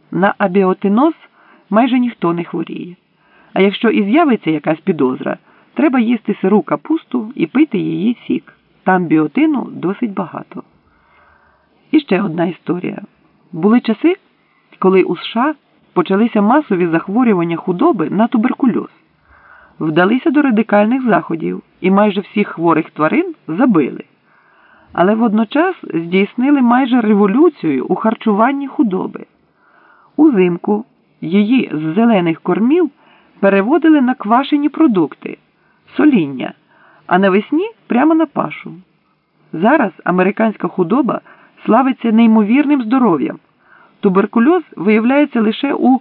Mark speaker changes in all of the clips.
Speaker 1: на абіотиноз майже ніхто не хворіє. А якщо і з'явиться якась підозра, треба їсти сиру капусту і пити її сік. Там біотину досить багато. І ще одна історія. Були часи, коли у США почалися масові захворювання худоби на туберкульоз. Вдалися до радикальних заходів і майже всіх хворих тварин забили. Але водночас здійснили майже революцію у харчуванні худоби. Узимку її з зелених кормів переводили на квашені продукти, соління, а навесні прямо на пашу. Зараз американська худоба славиться неймовірним здоров'ям. Туберкульоз виявляється лише у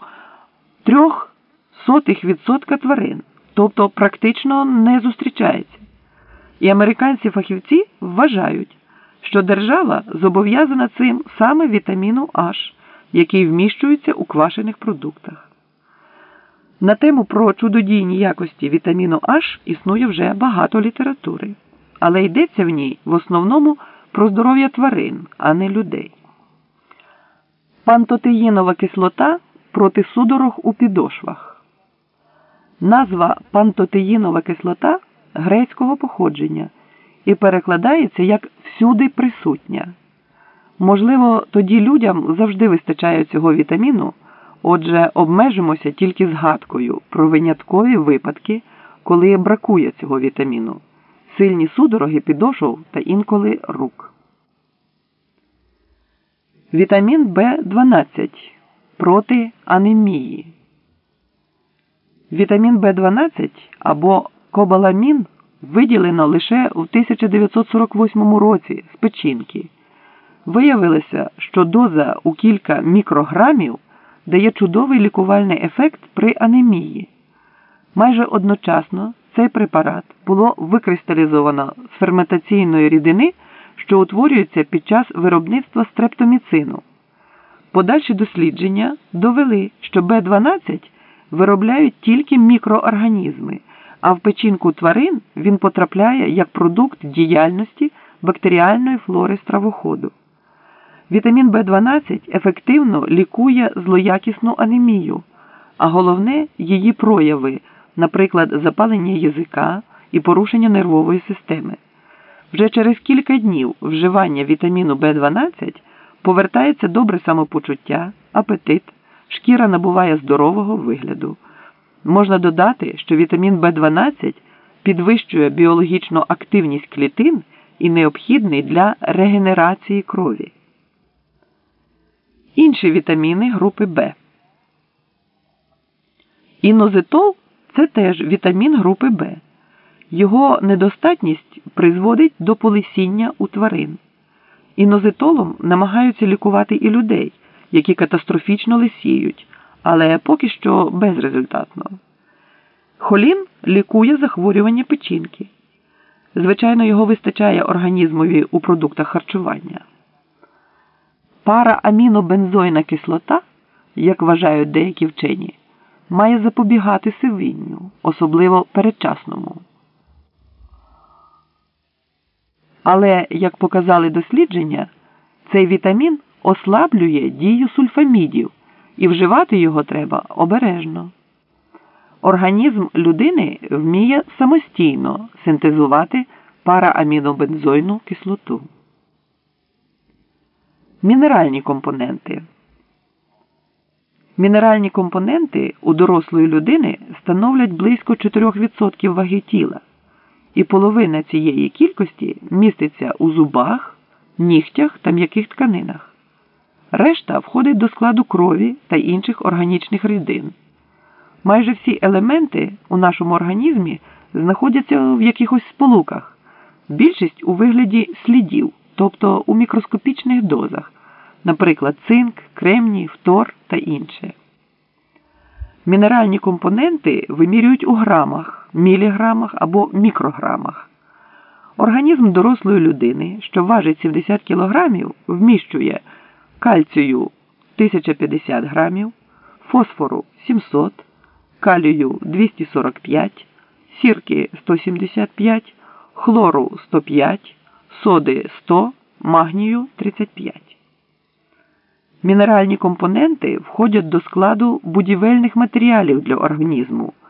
Speaker 1: 0,03% тварин, тобто практично не зустрічається. І американці-фахівці вважають, що держава зобов'язана цим саме вітаміну H, який вміщується у квашених продуктах. На тему про чудодійні якості вітаміну H існує вже багато літератури, але йдеться в ній в основному про здоров'я тварин, а не людей. Пантотеїнова кислота проти судорог у підошвах. Назва пантотеїнова кислота грецького походження і перекладається як «всюди присутня». Можливо, тоді людям завжди вистачає цього вітаміну, отже, обмежимося тільки згадкою про виняткові випадки, коли бракує цього вітаміну, сильні судороги підошов та інколи рук. Вітамін В12 проти анемії. Вітамін В12 або кобаламін виділено лише у 1948 році з печінки. Виявилося, що доза у кілька мікрограмів дає чудовий лікувальний ефект при анемії. Майже одночасно цей препарат було викристалізовано з ферментаційної рідини, що утворюється під час виробництва стрептоміцину. Подальші дослідження довели, що В12 виробляють тільки мікроорганізми, а в печінку тварин він потрапляє як продукт діяльності бактеріальної флори стравоходу. Вітамін В12 ефективно лікує злоякісну анемію, а головне – її прояви, наприклад, запалення язика і порушення нервової системи. Вже через кілька днів вживання вітаміну В12 повертається добре самопочуття, апетит, шкіра набуває здорового вигляду. Можна додати, що вітамін В12 підвищує біологічну активність клітин і необхідний для регенерації крові. Інші вітаміни групи В. Інозитол – це теж вітамін групи В. Його недостатність призводить до полисіння у тварин. Інозитолом намагаються лікувати і людей, які катастрофічно лисіють, але поки що безрезультатно. Холін лікує захворювання печінки. Звичайно, його вистачає організмові у продуктах харчування. Параамінобензойна кислота, як вважають деякі вчені, має запобігати сивінню, особливо передчасному. Але, як показали дослідження, цей вітамін ослаблює дію сульфамідів, і вживати його треба обережно. Організм людини вміє самостійно синтезувати параамінобензойну кислоту. Мінеральні компоненти. Мінеральні компоненти у дорослої людини становлять близько 4% ваги тіла, і половина цієї кількості міститься у зубах, нігтях та м'яких тканинах. Решта входить до складу крові та інших органічних рідин. Майже всі елементи у нашому організмі знаходяться в якихось сполуках, більшість у вигляді слідів, тобто у мікроскопічних дозах, наприклад, цинк, кремній, фтор та інше. Мінеральні компоненти вимірюють у грамах, міліграмах або мікрограмах. Організм дорослої людини, що важить 70 кг, вміщує кальцію 1050 грамів, фосфору 700, калію 245, сірки 175, хлору 105, соди 100, магнію 35. Мінеральні компоненти входять до складу будівельних матеріалів для організму,